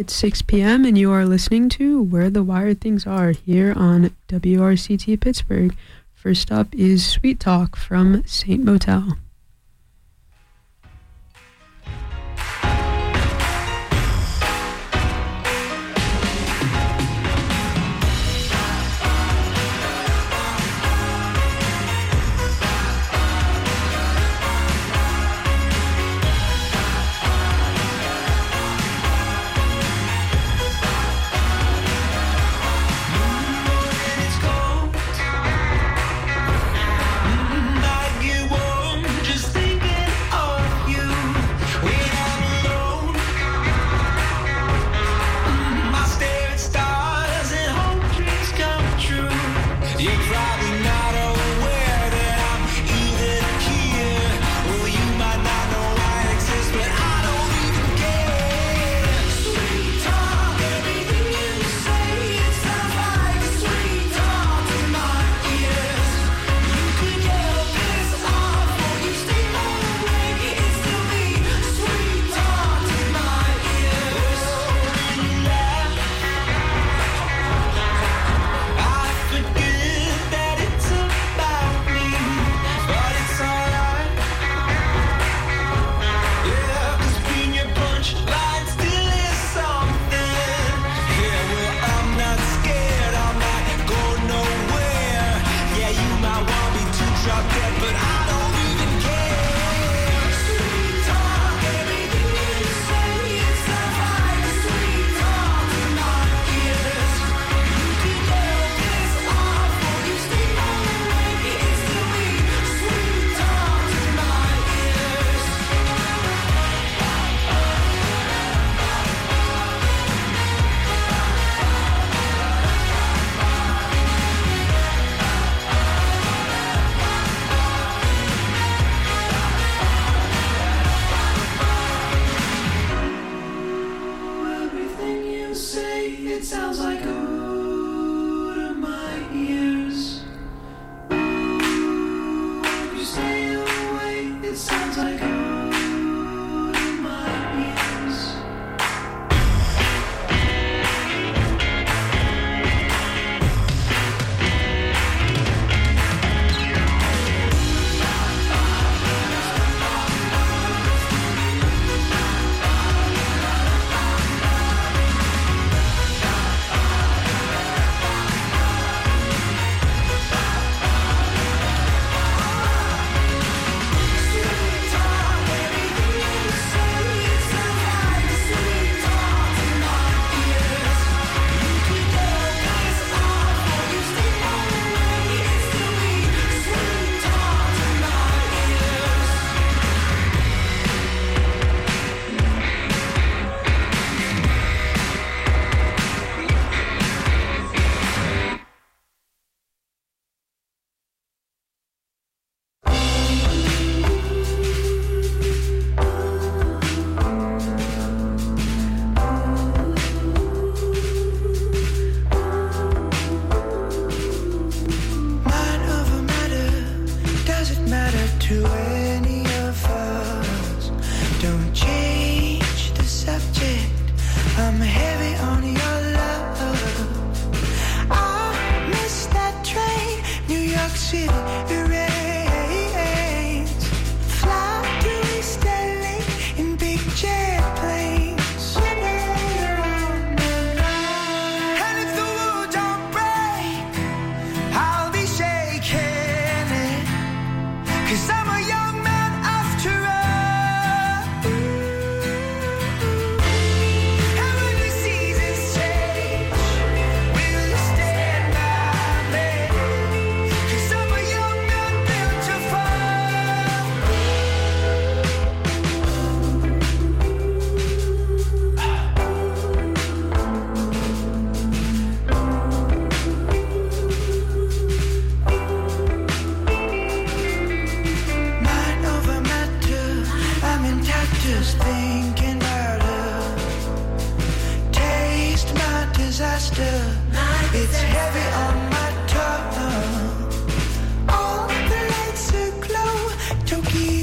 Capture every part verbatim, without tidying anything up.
It's six p.m. and you are listening to Where the Wired Things Are here on W R C T Pittsburgh. First up is Sweet Talk from Saint Motel.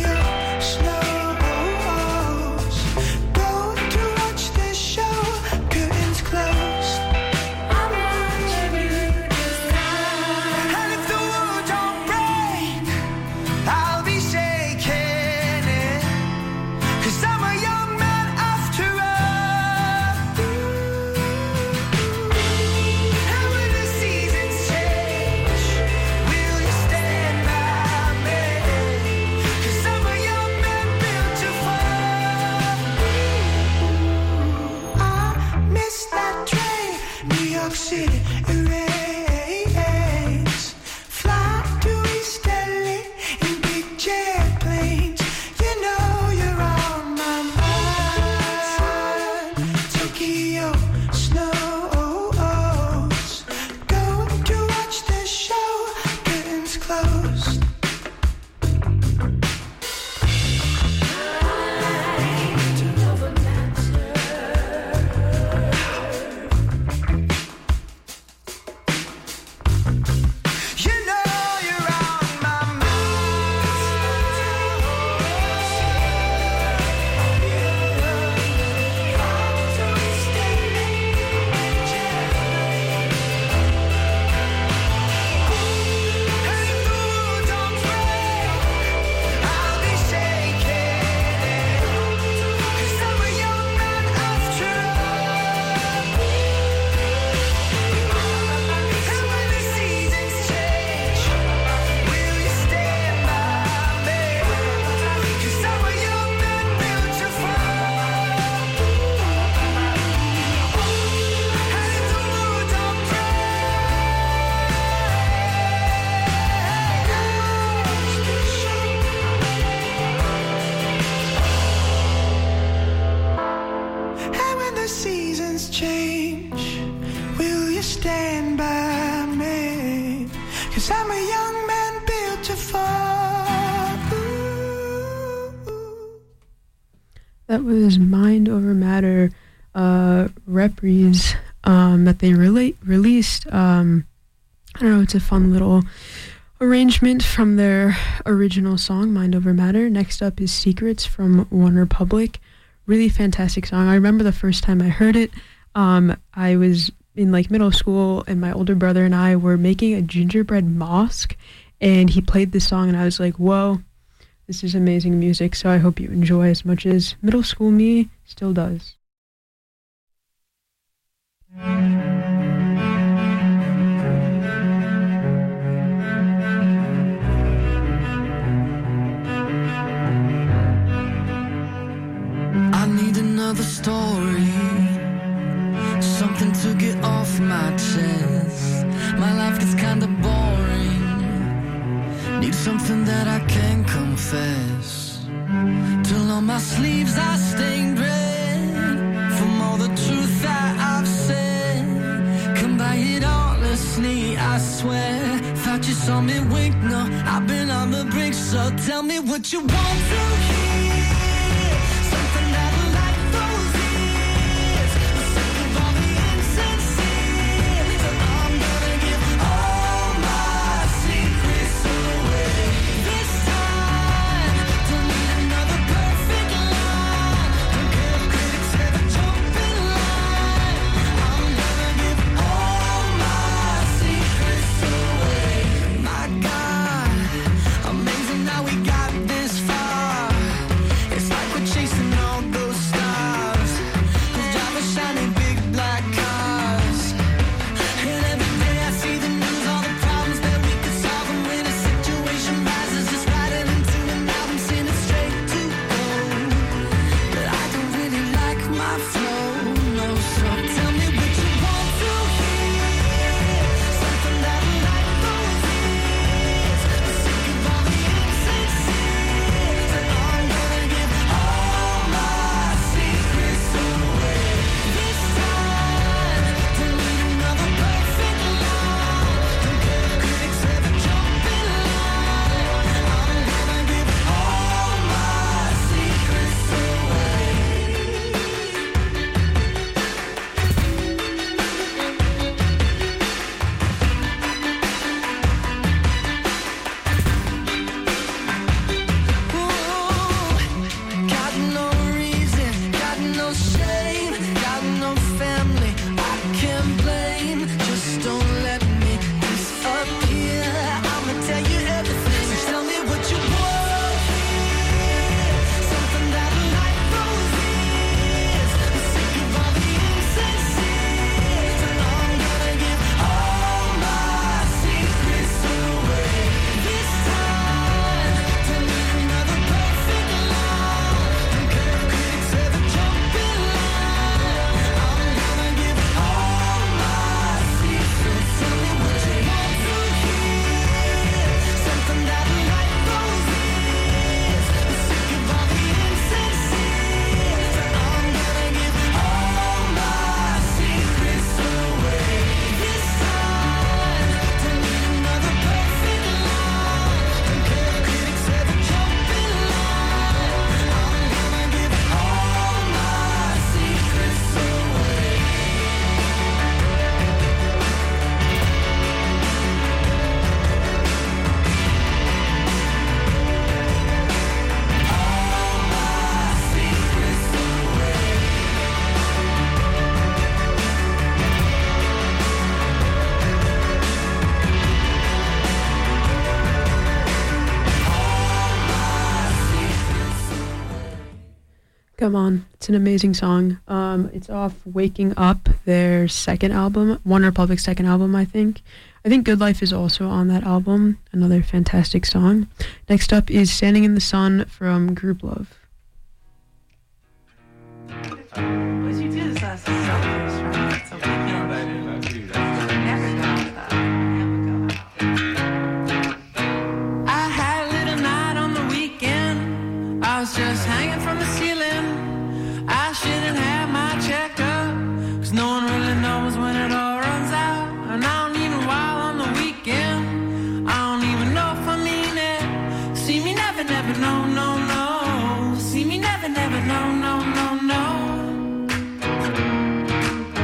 Tokyo snows, go to watch the show. That was Mind Over Matter, uh, reprise, um, that they rela- released. Um, I don't know, it's a fun little arrangement from their original song, Mind Over Matter. Next up is Secrets from OneRepublic. Really fantastic song. I remember the first time I heard it, um, I was in like middle school, and my older brother and I were making a gingerbread mosque, and he played this song, and I was like, whoa, this is amazing music. So I hope you enjoy as much as middle school me still does. I need another story, something to get off my chest. My life gets kinda boring, need something that I can confess. Till on my sleeves I stained red from all the truth that I've said. Come by it honestly, I swear. Thought you saw me wink, no, I've been on the brink. So tell me what you want to hear. Come on, it's an amazing song. Um, it's off Waking Up, their second album, One Republic's second album, I think. I think Good Life is also on that album, another fantastic song. Next up is Standing in the Sun from Group Love. What did you do this last summer? So never go out. I had a little night on the weekend. I was just hanging from the ceiling. I shouldn't have my checkup, cause no one really knows when it all runs out. And I don't even while on the weekend. I don't even know if I mean it. See me never, never, no, no, no. See me never, never, no, no, no, no.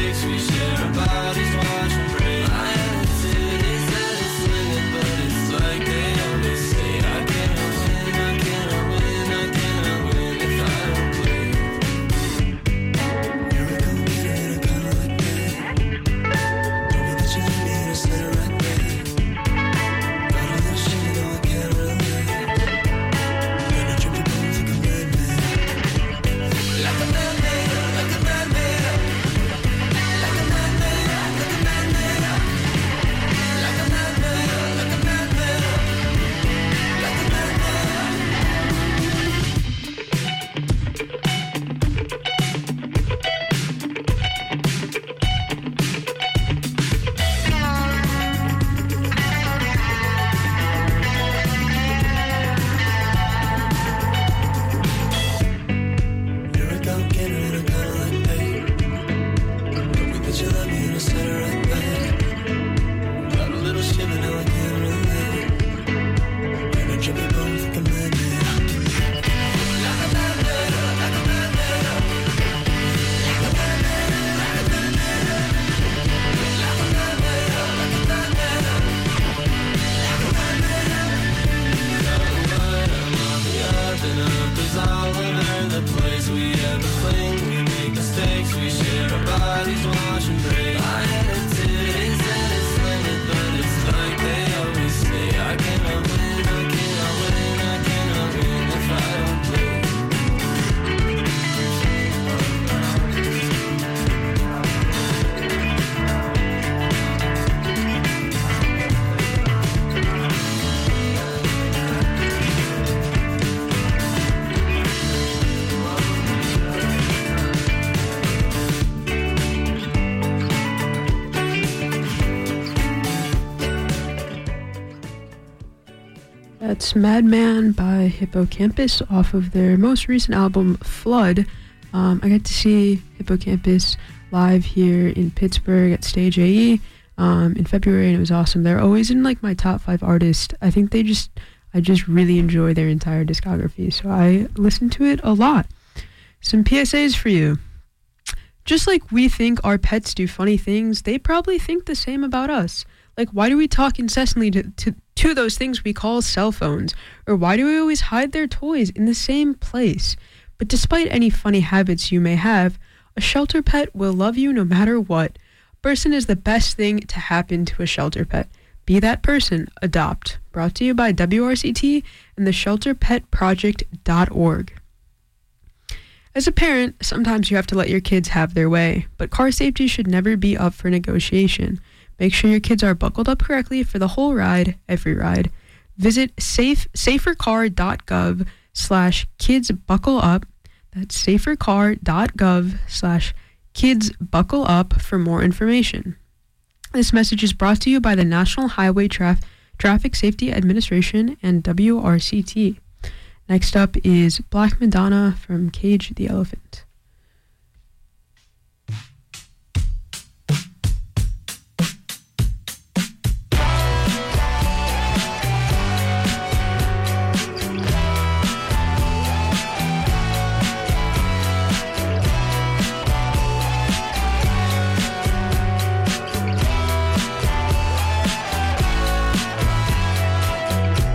mistakes we share, our bodies watch and break. My attitude is that it's limit, but it's like they always say, I cannot win, I cannot win, I cannot win if I don't play. Here we go, get it, I kinda like that. Told me that you need me, and I said it right back. Got a little shit, you know I can't relate. Gonna trip your bones like a madman. Like a madman, like a madman. Like a madman, like a madman. Like a madman, like a madman. Like a madman. Here we go, get it, I kinda like that. Told me that you love me, and I said it right back. Got a little shiver, now I can't relate. Gonna trip your bones like a madman. Like a madman, like a madman. Like a madman, like a madman. Like a madman, like a madman. Like a madman. I'm on the up and up, 'cause all over the place we ever fling. We make mistakes, we share our bodies, watch and break. My attitude is that it's limit, but it's like they always say, I cannot win, I cannot win, I cannot win if I don't play. That's Madman by Hippocampus off of their most recent album, Flood. Um, I got to see Hippocampus live here in Pittsburgh at Stage A E um, in February, and it was awesome. They're always in like my top five artists. I think they just, I just really enjoy their entire discography, so I listen to it a lot. Some P S As for you. Just like we think our pets do funny things, they probably think the same about us. Like, why do we talk incessantly to, to, to those things we call cell phones? Or why do we always hide their toys in the same place? But despite any funny habits you may have, a shelter pet will love you no matter what. A person is the best thing to happen to a shelter pet. Be that person. Adopt. Brought to you by W R C T and the shelter pet project dot org. As a parent, sometimes you have to let your kids have their way, but car safety should never be up for negotiation. Make sure your kids are buckled up correctly for the whole ride, every ride. Visit safe, safercar.gov slash kids buckle up. That's safercar.gov slash kids buckle up for more information. This message is brought to you by the National Highway Traf- Traffic Safety Administration and W R C T. Next up is Black Madonna from Cage the Elephant.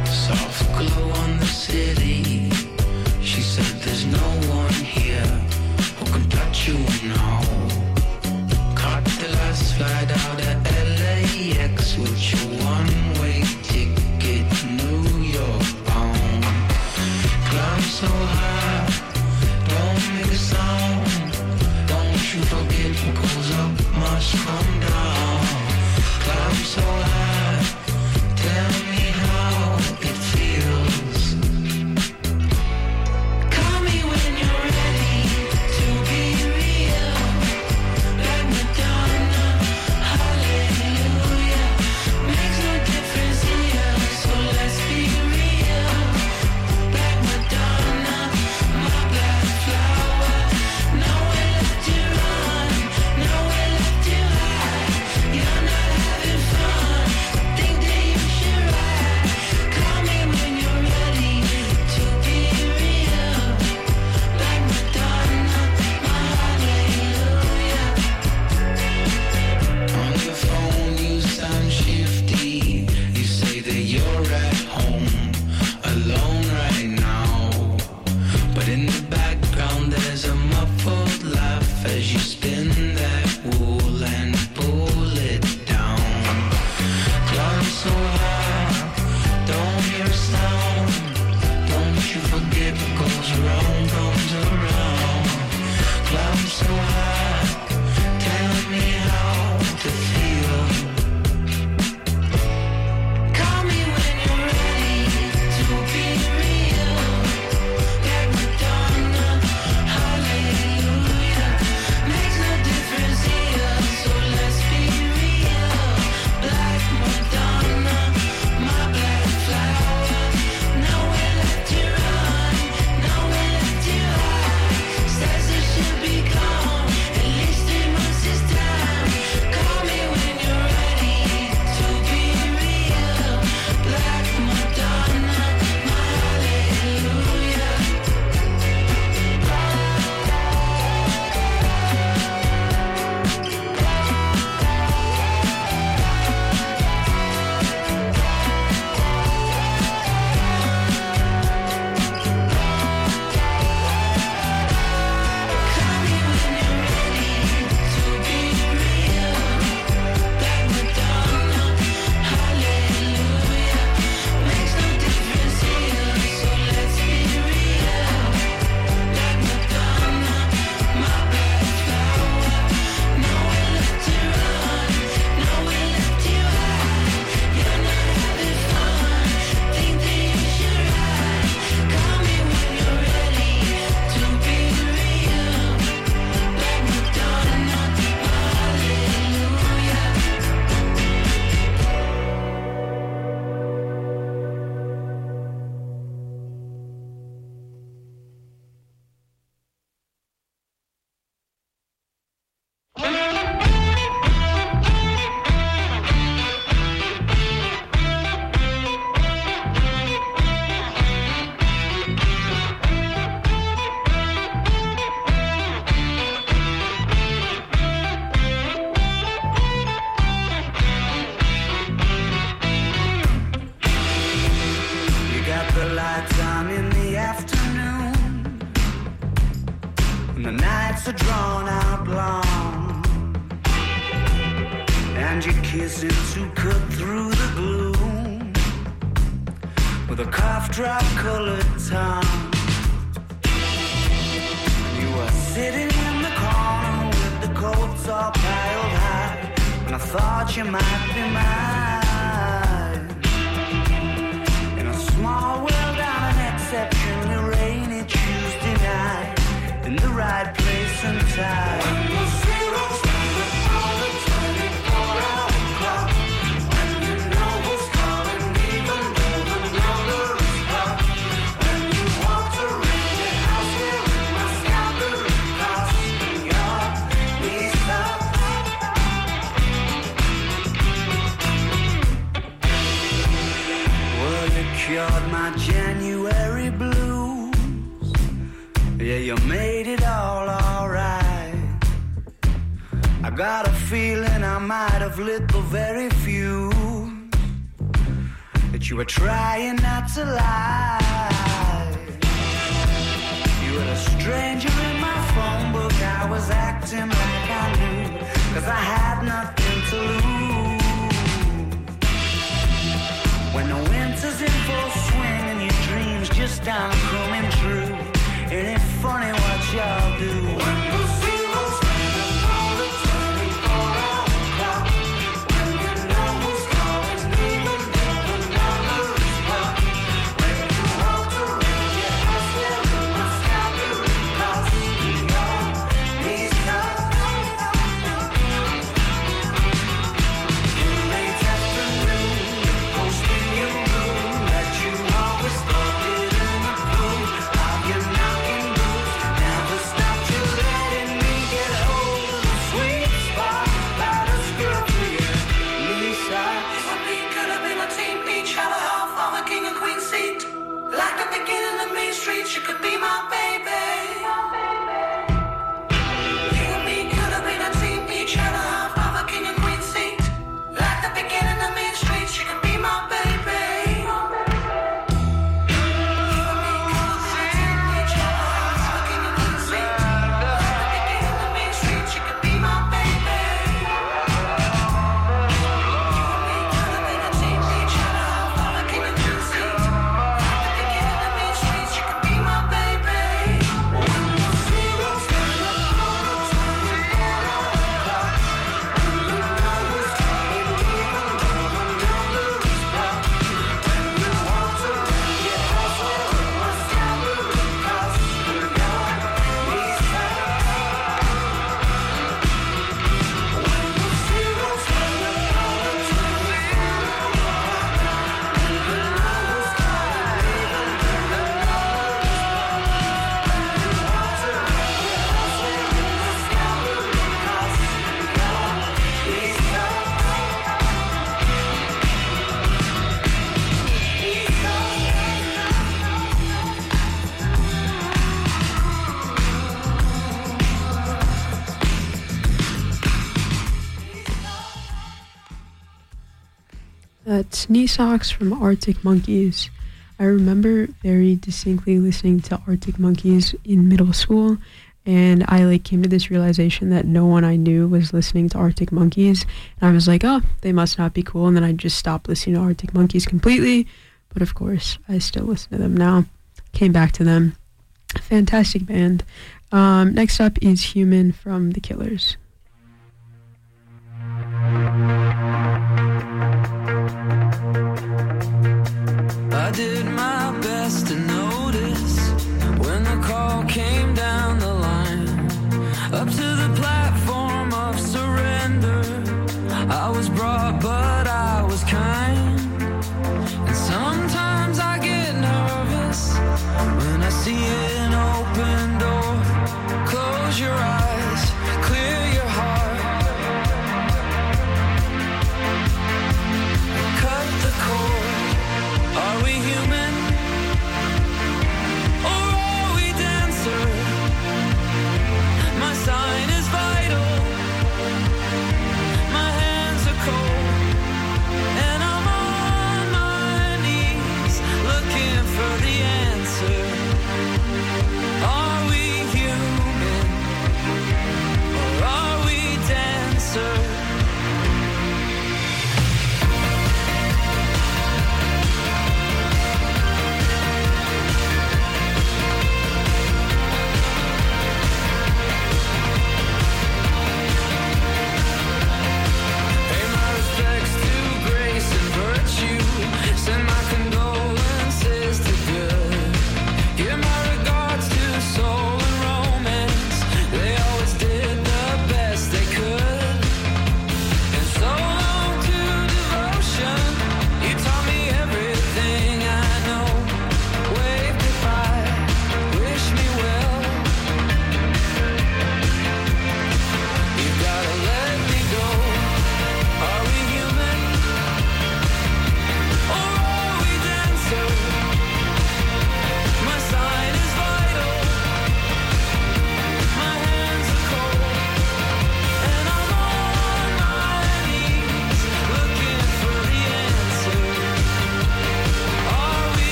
Soft glow on the city. She said there's no one here. and your kissing to cut through the gloom with a cough drop colored tongue. You were sitting in the corner with the coats all piled high, and I thought you might be mine. In a small world on an exceptionally rainy Tuesday night, in the right place and time. When the zeros stand on the twenty-four hour clock, when you know who's calling, even though the number is blocked, when you walked around your house wearing my scalpel cross and your knees up. Well, you cured my January blues. Yeah, you made it all alright. I got a feeling I might have lit the very fuse that you were trying not to lie. You were a stranger in my phone book. I was acting like I knew, 'cause I had nothing to lose. When the winter's in full swing and your dreams just aren't coming true, ain't it funny what y'all do? When the zeros stand on the twenty-four hour clock, when you know who's calling, even though the number is blocked, when you walked around your house wearing my scalpel cross and your knees cut. In the late afternoon, posting your room that you always thought it in the blue of your knocking boots. Never stopped you letting me get hold of the sweet spot by the skirt for your Lisa. If a beat could have been a team, each had a half of a king and queen seat. Like the beginning of Main Street, you could be my baby. You and me could have been a team, each had a half of a king and queen seat. Like the beginning of Main Street, you could be my baby. You and me could have been a team, each had a half of a king and queen seat. Like the beginning of Main Street, you could be my baby. That's Knee Socks from Arctic Monkeys. I remember very distinctly listening to Arctic Monkeys in middle school, and I like came to this realization that no one I knew was listening to Arctic Monkeys, and I was like, oh, they must not be cool, and then I just stopped listening to Arctic Monkeys completely, but of course, I still listen to them now. Came back to them. Fantastic band. Um, next up is Human from The Killers. I did my best to notice when the call came down the line, up to the platform of surrender. I was brought, but I was kind. And sometimes I get nervous when I see an open door. Close your eyes, clear your heart, cut the cord. Are we human? Or are we dancer? My sign is vital. My hands are cold. And I'm all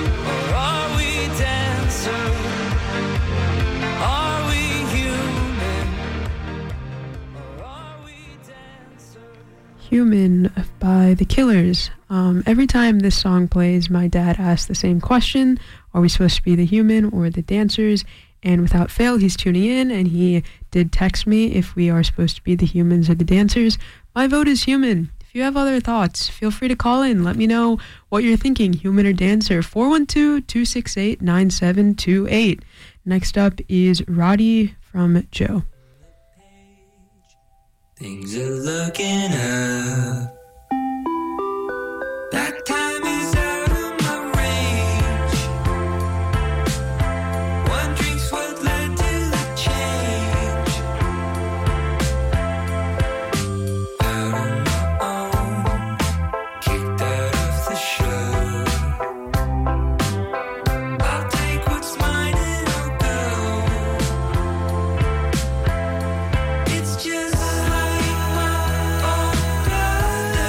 Or are we dancer? Are we human? Or are we dancer? Human by The Killers. Um, every time this song plays, my dad asks the same question. Are we supposed to be the human or the dancers? And without fail, he's tuning in, and he did text me if we are supposed to be the humans or the dancers. My vote is human. If you have other thoughts, feel free to call in. Let me know what you're thinking, human or dancer. four one two, two six eight, nine seven two eight. Next up is Roddy from Joe. Things are looking up. That time is out of my range. One drink's what led to the change. Out on my own, kicked out of the show. I'll take what's mine and I'll go. It's just like my old brother.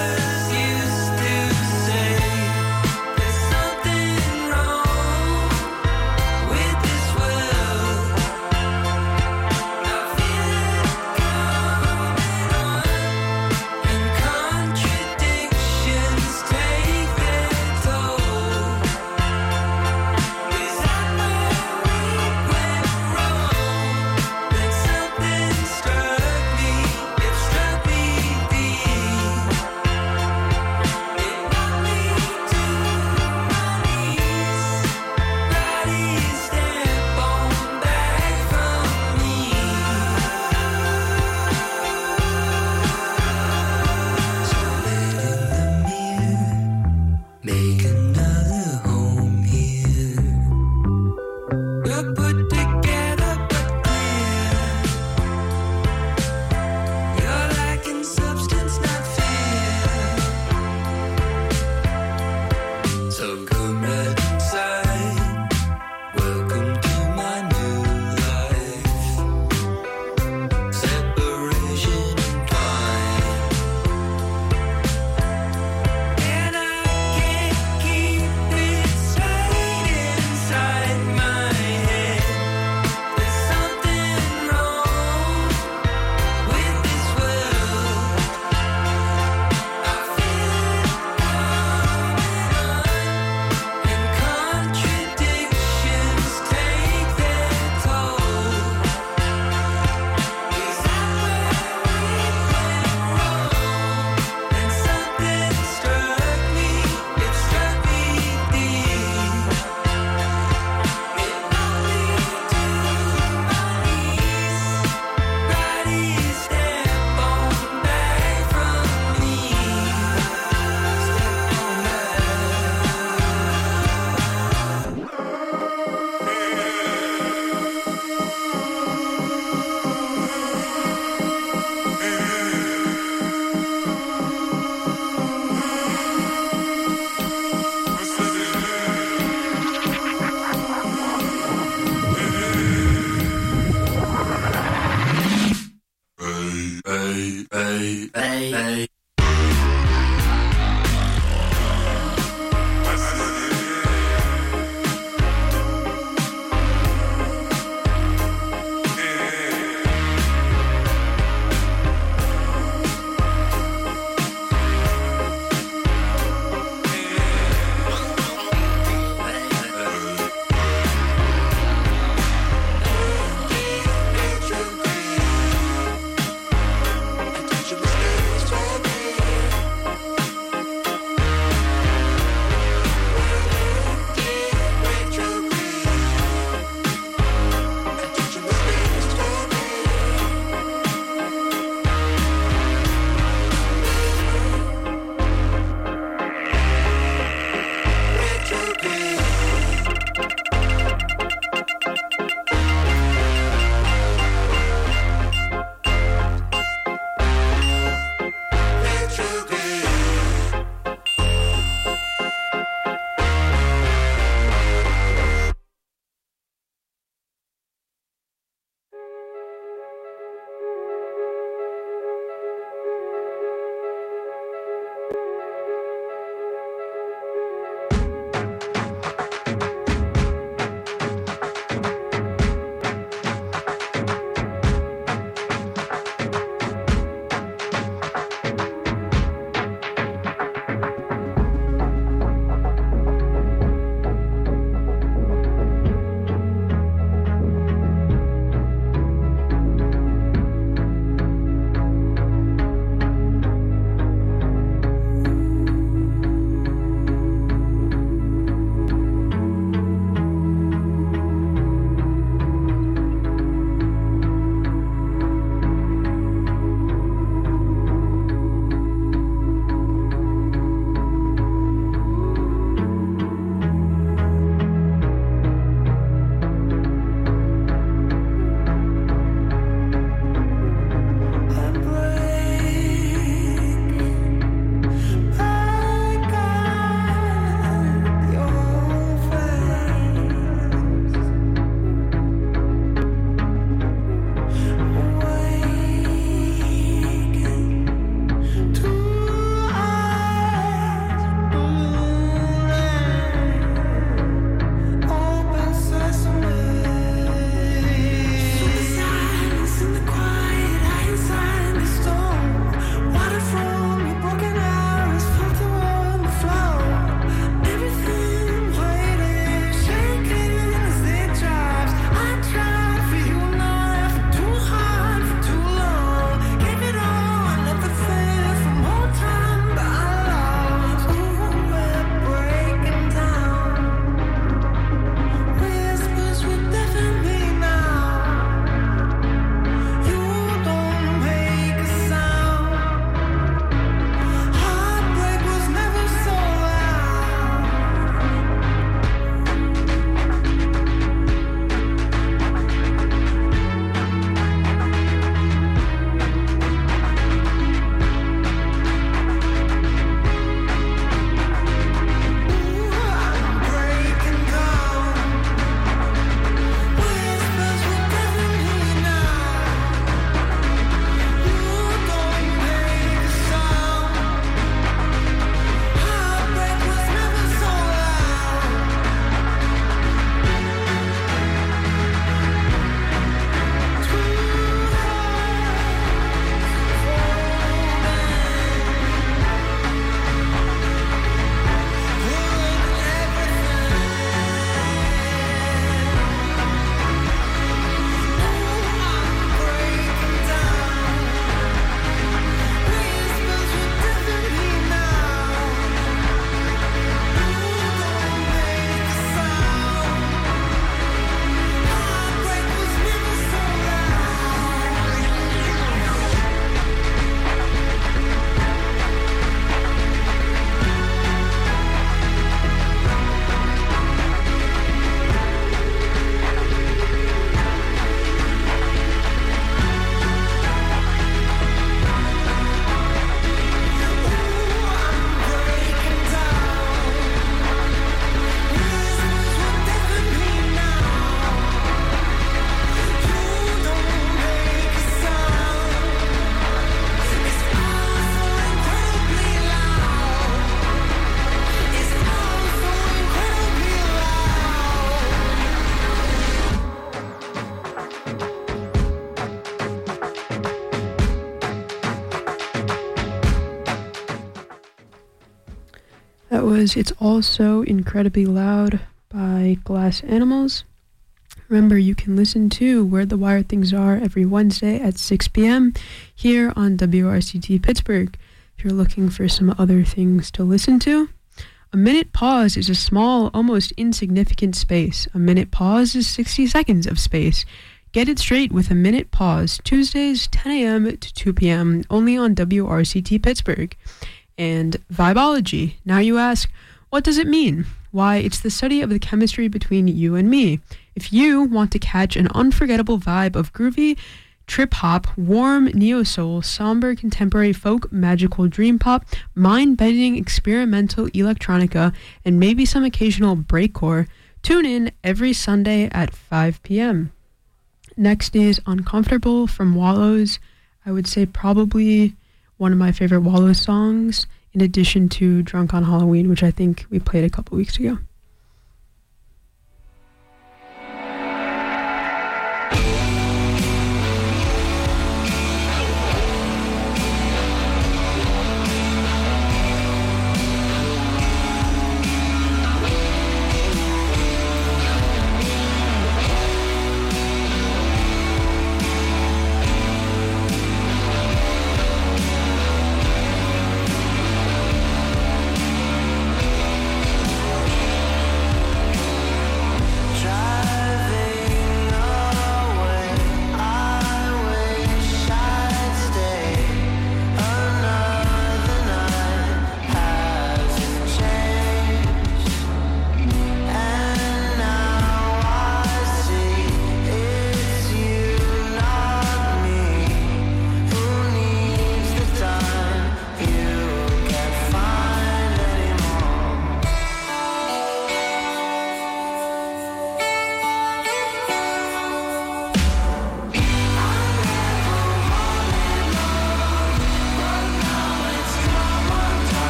That was It's All So Incredibly Loud by Glass Animals. Remember, you can listen to Where the Wired Things Are every Wednesday at six p.m. here on W R C T Pittsburgh. If you're looking for some other things to listen to, a minute pause is a small, almost insignificant space. A minute pause is sixty seconds of space. Get it straight with a minute pause. Tuesdays, ten a.m. to two p.m. only on W R C T Pittsburgh. And Vibology. Now you ask, what does it mean? Why, it's the study of the chemistry between you and me. If you want to catch an unforgettable vibe of groovy trip-hop, warm neo-soul, somber contemporary folk, magical dream pop, mind-bending experimental electronica, and maybe some occasional breakcore, tune in every Sunday at five p.m. Next is Uncomfortable from Wallows. I would say probably one of my favorite Wallows songs, in addition to Drunk on Halloween, which I think we played a couple weeks ago.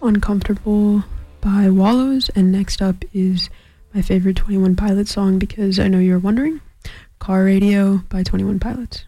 Uncomfortable by Wallows, and next up is my favorite twenty-one Pilots song, because I know you're wondering, Car Radio by twenty-one Pilots.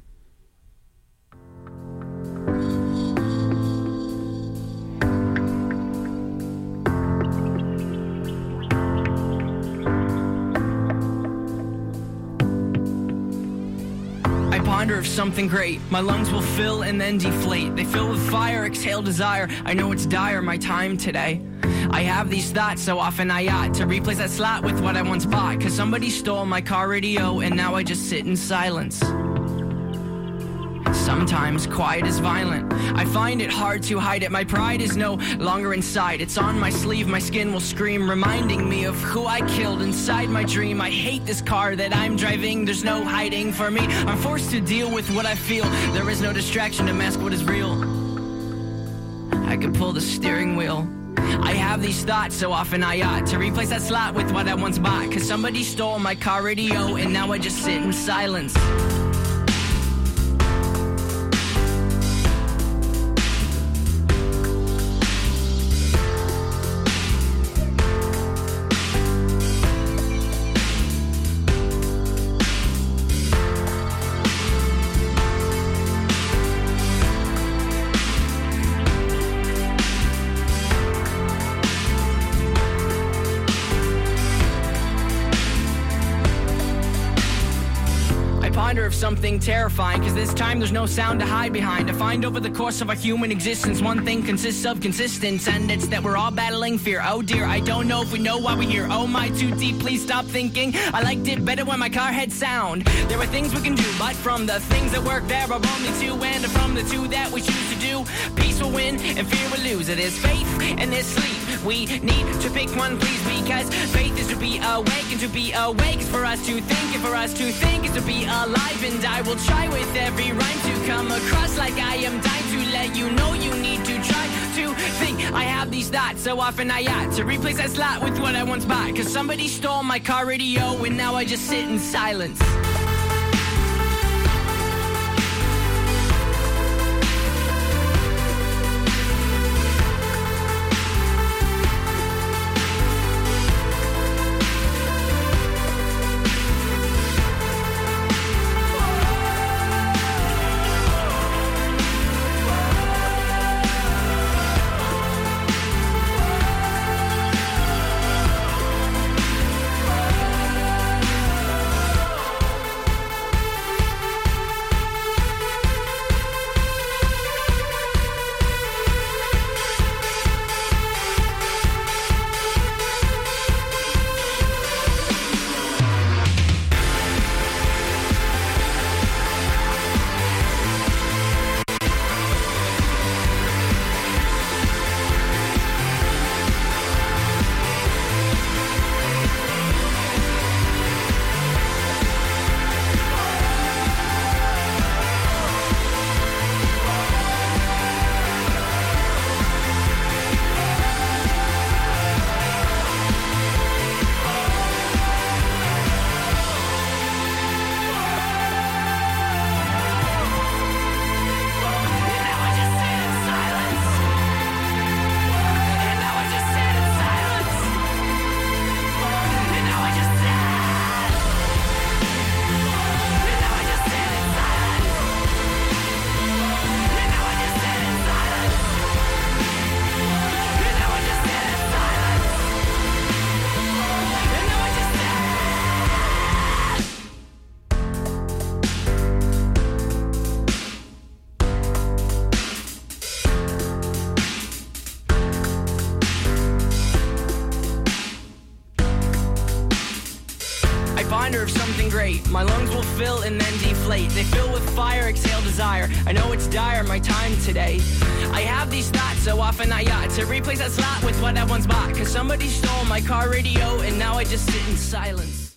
Ponder of something great. My lungs will fill and then deflate. They fill with fire, exhale desire. I know it's dire, my time today. I have these thoughts so often I ought to replace that slot with what I once bought. Cause somebody stole my car radio and now I just sit in silence. Sometimes quiet is violent. I find it hard to hide it. My pride is no longer inside. It's on my sleeve, my skin will scream, reminding me of who I killed inside my dream. I hate this car that I'm driving. There's no hiding for me. I'm forced to deal with what I feel. There is no distraction to mask what is real. I could pull the steering wheel. I have these thoughts so often I ought to replace that slot with what I once bought. Cause somebody stole my car radio and now I just sit in silence. Of something terrifying, cause this time there's no sound to hide behind. To find over the course of our human existence, one thing consists of consistence, and it's that we're all battling fear. Oh dear, I don't know if we know why we're here. Oh my, too deep, please stop thinking. I liked it better when my car had sound. There are things we can do, but from the things that work there are only two, and from the two that we choose to do, peace will win and fear will lose. It is faith and this sleep. We need to pick one, please, because faith is to be awake, and to be awake is for us to think, and for us to think is to be alive. And I will try with every rhyme to come across like I am dying to let you know you need to try to think. I have these thoughts so often I ought to replace that slot with what I once bought. Cause somebody stole my car radio and now I just sit in silence. reminder of something great. My lungs will fill and then deflate. They fill with fire, exhale desire. I know it's dire, my time today. I have these thoughts so often I ought to replace that slot with what I once bought. Cause somebody stole my car radio and now I just sit in silence.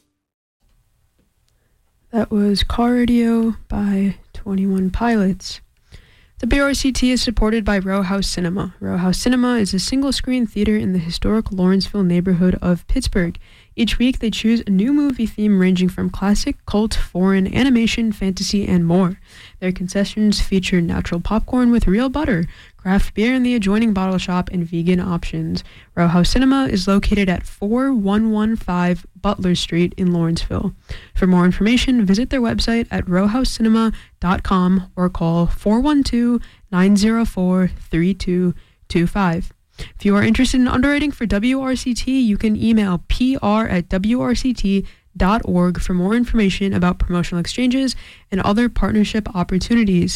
That was Car Radio by twenty-one Pilots. W R C T is supported by Row House Cinema. Row House Cinema is a single-screen theater in the historic Lawrenceville neighborhood of Pittsburgh. Each week, they choose a new movie theme ranging from classic, cult, foreign, animation, fantasy, and more. Their concessions feature natural popcorn with real butter, craft beer in the adjoining bottle shop, and vegan options. Row House Cinema is located at four one one five Butler Street in Lawrenceville. For more information, visit their website at row house cinema dot com or call four one two, nine zero four, three two two five. If you are interested in underwriting for W R C T, you can email P R at W R C T dot org for more information about promotional exchanges and other partnership opportunities.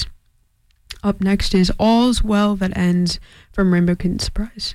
Up next is All's Well That Ends from Rainbow Kitten Surprise.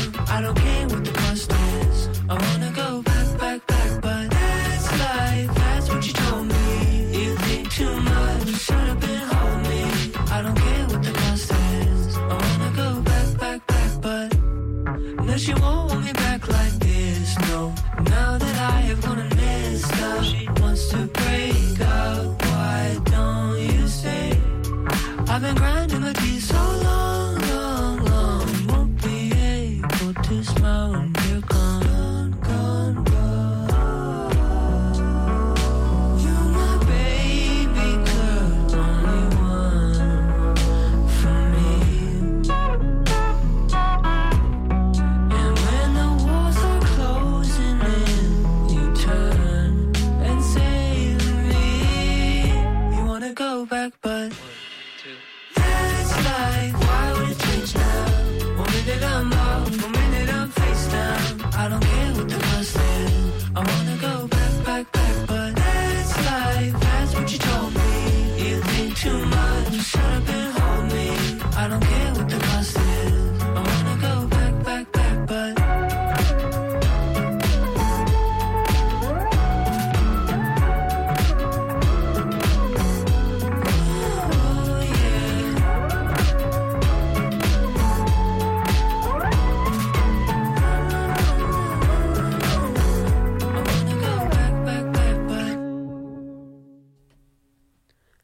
I wanna go back, back, back, but that's life.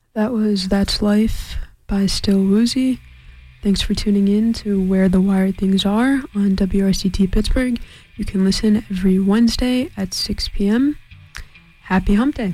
That was That's Life by Still Woozy. Thanks for tuning in to Where the Wired Things Are on W R C T Pittsburgh. You can listen every Wednesday at six p.m. Happy Hump Day.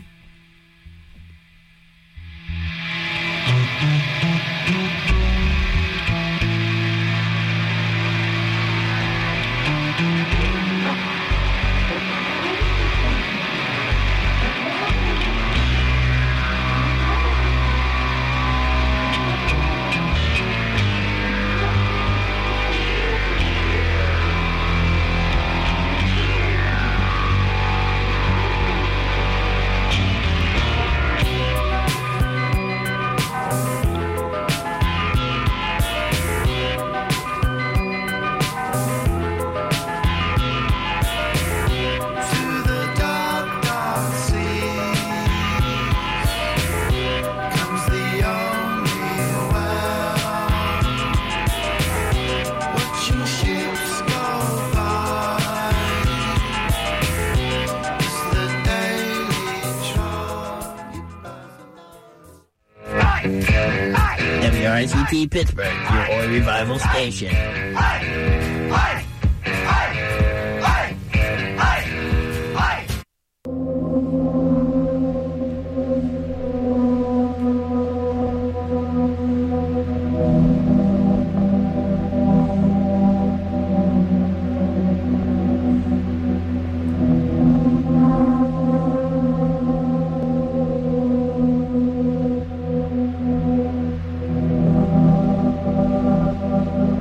W R C T Pittsburgh, your Oi Revival station.